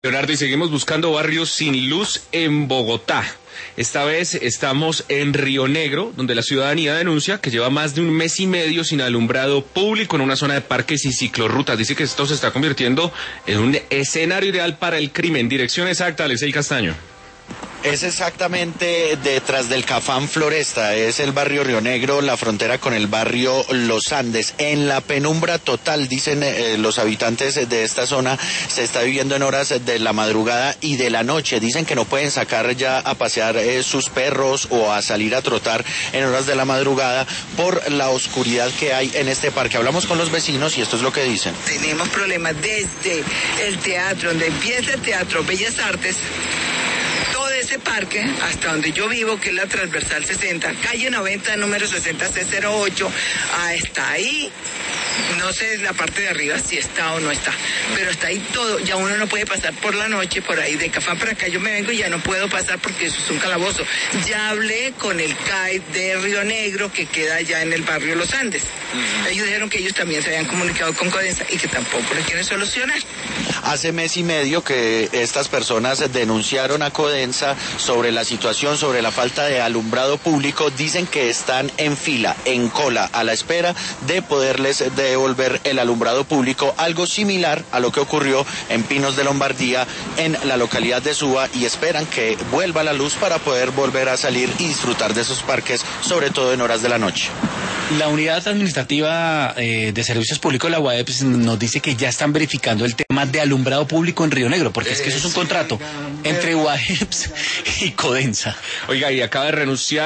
Leonardo, y seguimos buscando barrios sin luz en Bogotá. Esta vez estamos en Río Negro, donde la ciudadanía denuncia que lleva más de un mes y medio sin alumbrado público en una zona de parques y ciclorrutas. Dice que esto se está convirtiendo en un escenario ideal para el crimen. Dirección exacta, Alexei Castaño. Es exactamente detrás del Cafán Floresta, es el barrio Río Negro, la frontera con el barrio Los Andes. En la penumbra total, dicen los habitantes de esta zona, se está viviendo en horas de la madrugada y de la noche. Dicen que no pueden sacar ya a pasear sus perros o a salir a trotar en horas de la madrugada por la oscuridad que hay en este parque. Hablamos con los vecinos y esto es lo que dicen. Tenemos problemas desde el teatro, donde empieza el Teatro Bellas Artes, todo ese parque, hasta donde yo vivo, que es la transversal 60, calle 90, número 60C08, hasta ahí, no sé la parte de arriba si está o no está, pero está ahí todo, ya uno no puede pasar por la noche, por ahí de Cafán para acá yo me vengo y ya no puedo pasar porque eso es un calabozo. Ya hablé con el CAI de Río Negro, que queda allá en el barrio Los Andes. Ellos dijeron que ellos también se habían comunicado con Codensa y que tampoco lo quieren solucionar. Hace mes y medio que estas personas denunciaron a Codensa sobre la situación, sobre la falta de alumbrado público. Dicen que están en fila, en cola, a la espera de poderles devolver el alumbrado público, algo similar a lo que ocurrió en Pinos de Lombardía, en la localidad de Suba, y esperan que vuelva la luz para poder volver a salir y disfrutar de esos parques, sobre todo en horas de la noche. La unidad administrativa de servicios públicos, la UAEP, nos dice que ya están verificando el tema de alumbrado público en Río Negro, porque es que eso es un contrato entre UAEP y Codensa. Oiga, y acaba de renunciar